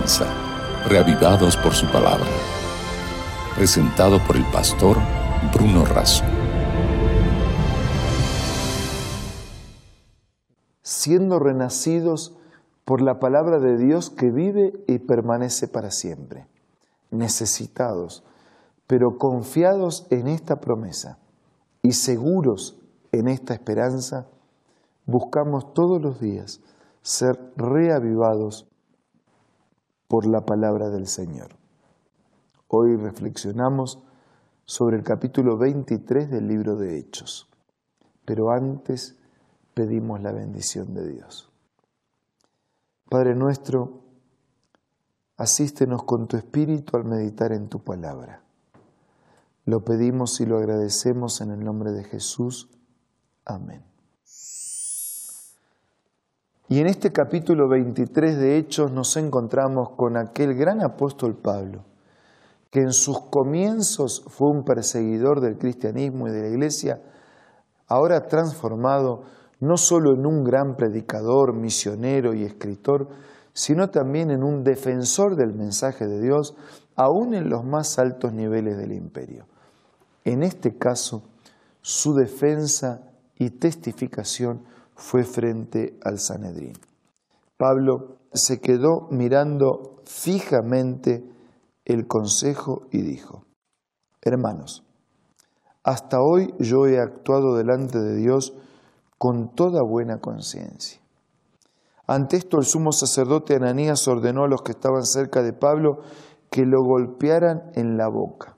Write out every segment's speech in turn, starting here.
comienza, reavivados por su palabra. Presentado por el pastor Bruno Razo. Siendo renacidos por la palabra de Dios que vive y permanece para siempre. Necesitados, pero confiados en esta promesa y seguros en esta esperanza, buscamos todos los días ser reavivados por la palabra del Señor. Hoy reflexionamos sobre el capítulo 23 del libro de Hechos, pero antes pedimos la bendición de Dios. Padre nuestro, asístenos con tu Espíritu al meditar en tu palabra. Lo pedimos y lo agradecemos en el nombre de Jesús. Amén. Y en este capítulo 23 de Hechos nos encontramos con aquel gran apóstol Pablo, que en sus comienzos fue un perseguidor del cristianismo y de la iglesia, ahora transformado no solo en un gran predicador, misionero y escritor, sino también en un defensor del mensaje de Dios, aún en los más altos niveles del imperio. En este caso, su defensa y testificación fue frente al Sanedrín. Pablo se quedó mirando fijamente el consejo y dijo: Hermanos, hasta hoy yo he actuado delante de Dios con toda buena conciencia. Ante esto el sumo sacerdote Ananías ordenó a los que estaban cerca de Pablo que lo golpearan en la boca.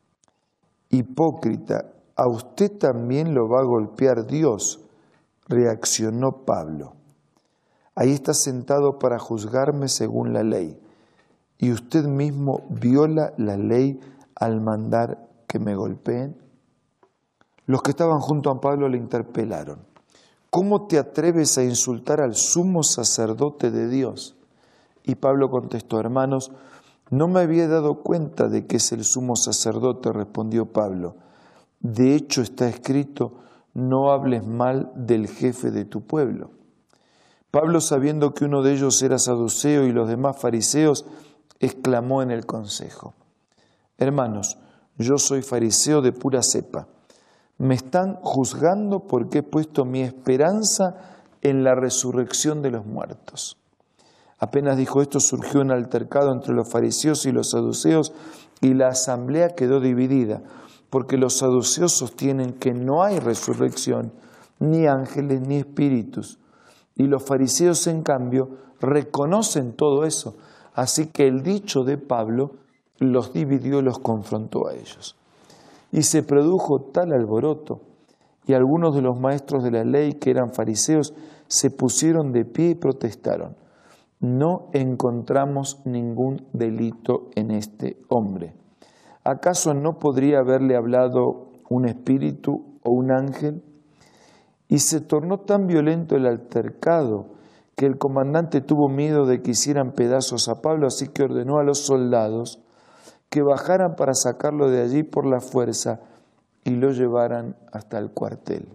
Hipócrita, a usted también lo va a golpear Dios, reaccionó Pablo. Ahí está sentado para juzgarme según la ley, y usted mismo viola la ley al mandar que me golpeen. Los que estaban junto a Pablo le interpelaron: ¿cómo te atreves a insultar al sumo sacerdote de Dios? Y Pablo contestó: hermanos, no me había dado cuenta de que es el sumo sacerdote, respondió Pablo. De hecho está escrito: no hables mal del jefe de tu pueblo. Pablo, sabiendo que uno de ellos era saduceo y los demás fariseos, exclamó en el consejo: hermanos, yo soy fariseo de pura cepa. Me están juzgando porque he puesto mi esperanza en la resurrección de los muertos. Apenas dijo esto, surgió un altercado entre los fariseos y los saduceos, y la asamblea quedó dividida, porque los saduceos sostienen que no hay resurrección, ni ángeles, ni espíritus, y los fariseos, en cambio, reconocen todo eso. Así que el dicho de Pablo los dividió y los confrontó a ellos. Y se produjo tal alboroto, y algunos de los maestros de la ley, que eran fariseos, se pusieron de pie y protestaron: no encontramos ningún delito en este hombre. ¿Acaso no podría haberle hablado un espíritu o un ángel? Y se tornó tan violento el altercado que el comandante tuvo miedo de que hicieran pedazos a Pablo, así que ordenó a los soldados que bajaran para sacarlo de allí por la fuerza y lo llevaran hasta el cuartel.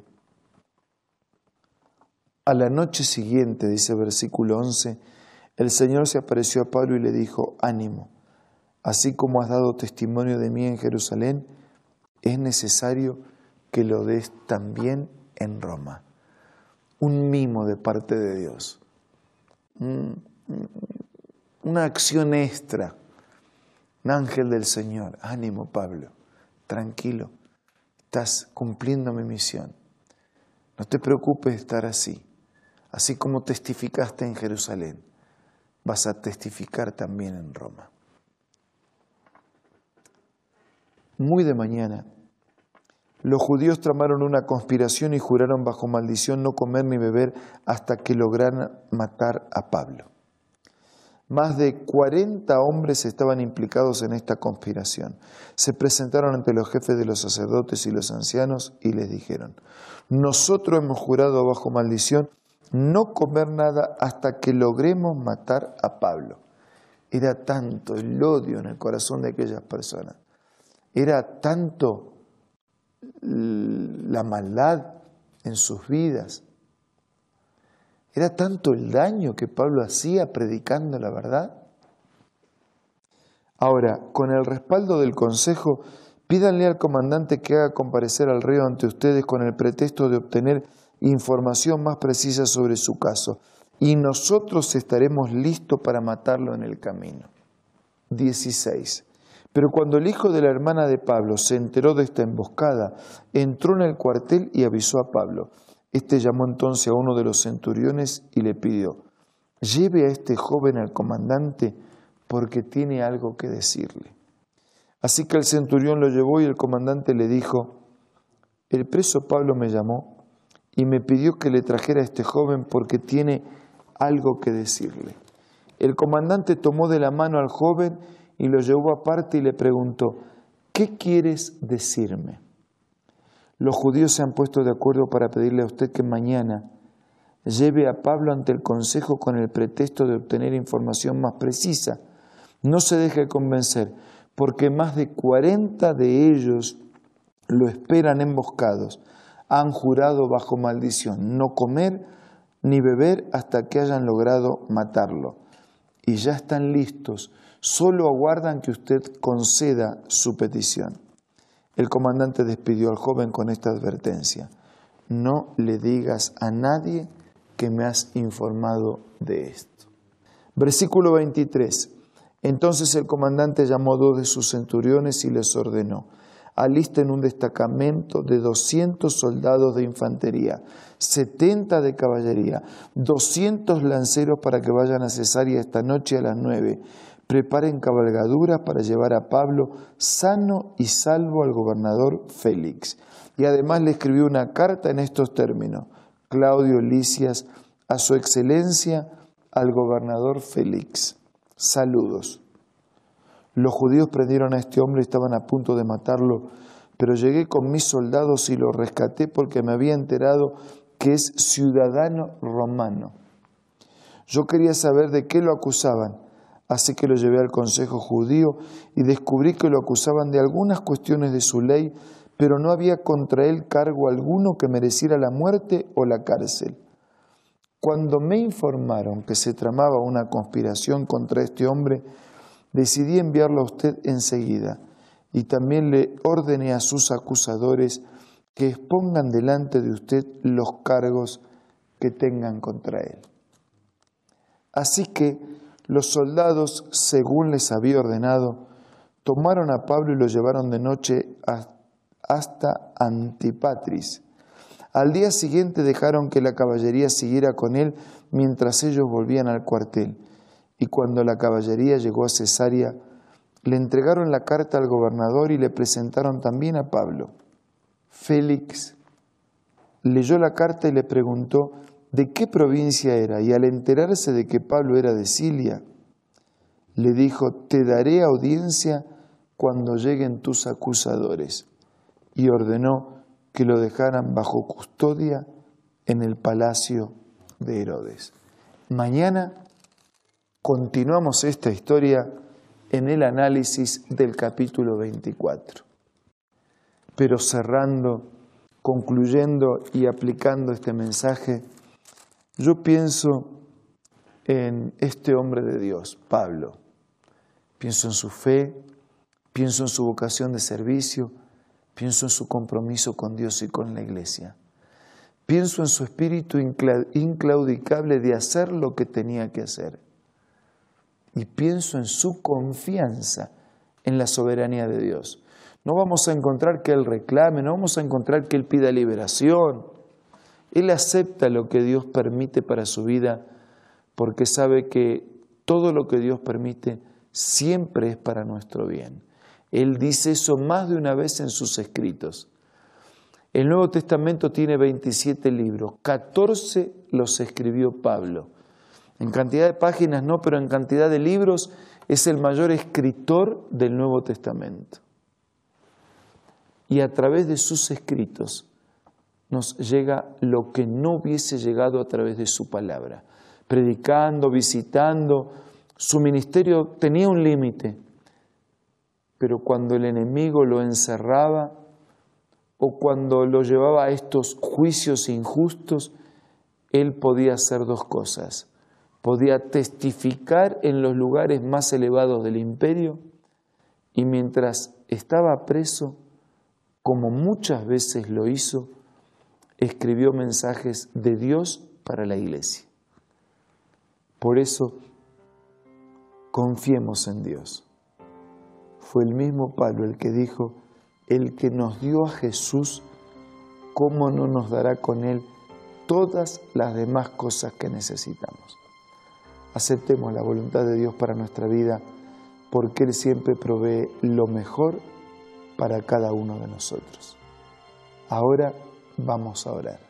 A la noche siguiente, dice versículo 11, el Señor se apareció a Pablo y le dijo: ánimo, así como has dado testimonio de mí en Jerusalén, es necesario que lo des también en Roma. Un mimo de parte de Dios, una acción extra. Un ángel del Señor: ánimo, Pablo, tranquilo, estás cumpliendo mi misión. No te preocupes de estar así. Así como testificaste en Jerusalén, vas a testificar también en Roma. Muy de mañana, los judíos tramaron una conspiración y juraron bajo maldición no comer ni beber hasta que lograran matar a Pablo. Más de 40 hombres estaban implicados en esta conspiración. Se presentaron ante los jefes de los sacerdotes y los ancianos y les dijeron: nosotros hemos jurado bajo maldición no comer nada hasta que logremos matar a Pablo. Era tanto el odio en el corazón de aquellas personas, era tanto la maldad en sus vidas, era tanto el daño que Pablo hacía predicando la verdad, Ahora, con el respaldo del consejo, pídanle al comandante que haga comparecer al reo ante ustedes con el pretexto de obtener información más precisa sobre su caso, y nosotros estaremos listos para matarlo en el camino. 16. Pero cuando el hijo de la hermana de Pablo se enteró de esta emboscada, entró en el cuartel y avisó a Pablo. Este llamó entonces a uno de los centuriones y le pidió: lleve a este joven al comandante porque tiene algo que decirle. Así que el centurión lo llevó y el comandante le dijo: el preso Pablo me llamó y me pidió que le trajera a este joven porque tiene algo que decirle. El comandante tomó de la mano al joven y lo llevó aparte y le preguntó: ¿qué quieres decirme? Los judíos se han puesto de acuerdo para pedirle a usted que mañana lleve a Pablo ante el consejo con el pretexto de obtener información más precisa. No se deje convencer, porque más de 40 de ellos lo esperan emboscados. Han jurado bajo maldición no comer ni beber hasta que hayan logrado matarlo. Y ya están listos, solo aguardan que usted conceda su petición. El comandante despidió al joven con esta advertencia: no le digas a nadie que me has informado de esto. Versículo 23. Entonces el comandante llamó a 2 de sus centuriones y les ordenó: alisten un destacamento de 200 soldados de infantería, 70 de caballería, 200 lanceros para que vayan a Cesarea esta noche a las 9. Preparen cabalgaduras para llevar a Pablo sano y salvo al gobernador Félix. Y además le escribió una carta en estos términos: Claudio Lisias, a su excelencia, al gobernador Félix. Saludos. Los judíos prendieron a este hombre y estaban a punto de matarlo, pero llegué con mis soldados y lo rescaté porque me había enterado que es ciudadano romano. Yo quería saber de qué lo acusaban, así que lo llevé al consejo judío y descubrí que lo acusaban de algunas cuestiones de su ley, pero no había contra él cargo alguno que mereciera la muerte o la cárcel. Cuando me informaron que se tramaba una conspiración contra este hombre, decidí enviarlo a usted enseguida y también le ordené a sus acusadores que expongan delante de usted los cargos que tengan contra él. Así que los soldados, según les había ordenado, tomaron a Pablo y lo llevaron de noche hasta Antipatris. Al día siguiente dejaron que la caballería siguiera con él mientras ellos volvían al cuartel. Y cuando la caballería llegó a Cesarea, le entregaron la carta al gobernador y le presentaron también a Pablo. Félix leyó la carta y le preguntó de qué provincia era, y al enterarse de que Pablo era de Cilia, le dijo: te daré audiencia cuando lleguen tus acusadores, y ordenó que lo dejaran bajo custodia en el palacio de Herodes. Mañana continuamos esta historia en el análisis del capítulo 24. Pero cerrando, concluyendo y aplicando este mensaje, yo pienso en este hombre de Dios, Pablo. Pienso en su fe, pienso en su vocación de servicio, pienso en su compromiso con Dios y con la iglesia. Pienso en su espíritu inclaudicable de hacer lo que tenía que hacer. Y pienso en su confianza en la soberanía de Dios. No vamos a encontrar que Él reclame, no vamos a encontrar que Él pida liberación. Él acepta lo que Dios permite para su vida porque sabe que todo lo que Dios permite siempre es para nuestro bien. Él dice eso más de una vez en sus escritos. El Nuevo Testamento tiene 27 libros, 14 los escribió Pablo. En cantidad de páginas no, pero en cantidad de libros es el mayor escritor del Nuevo Testamento. Y a través de sus escritos nos llega lo que no hubiese llegado a través de su palabra. Predicando, visitando, su ministerio tenía un límite, pero cuando el enemigo lo encerraba o cuando lo llevaba a estos juicios injustos, él podía hacer dos cosas. Podía testificar en los lugares más elevados del imperio y mientras estaba preso, como muchas veces lo hizo, escribió mensajes de Dios para la iglesia. Por eso, confiemos en Dios. Fue el mismo Pablo el que dijo: el que nos dio a Jesús, ¿cómo no nos dará con Él todas las demás cosas que necesitamos? Aceptemos la voluntad de Dios para nuestra vida, porque Él siempre provee lo mejor para cada uno de nosotros. Ahora vamos a orar.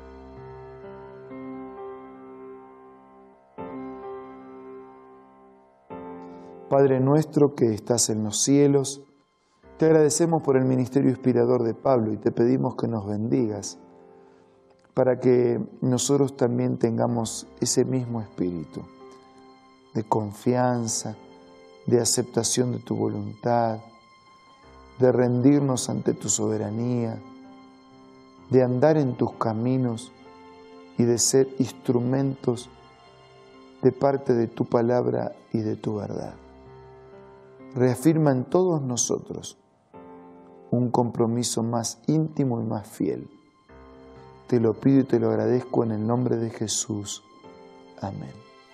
Padre nuestro que estás en los cielos, te agradecemos por el ministerio inspirador de Pablo y te pedimos que nos bendigas para que nosotros también tengamos ese mismo espíritu de confianza, de aceptación de tu voluntad, de rendirnos ante tu soberanía, de andar en tus caminos y de ser instrumentos de parte de tu palabra y de tu verdad. Reafirma en todos nosotros un compromiso más íntimo y más fiel. Te lo pido y te lo agradezco en el nombre de Jesús. Amén.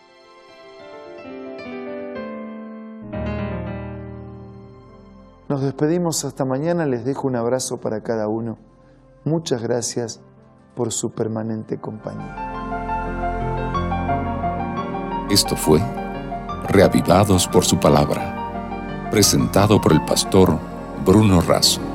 Nos despedimos hasta mañana, les dejo un abrazo para cada uno. Muchas gracias por su permanente compañía. Esto fue Reavivados por su palabra, presentado por el pastor Bruno Razo.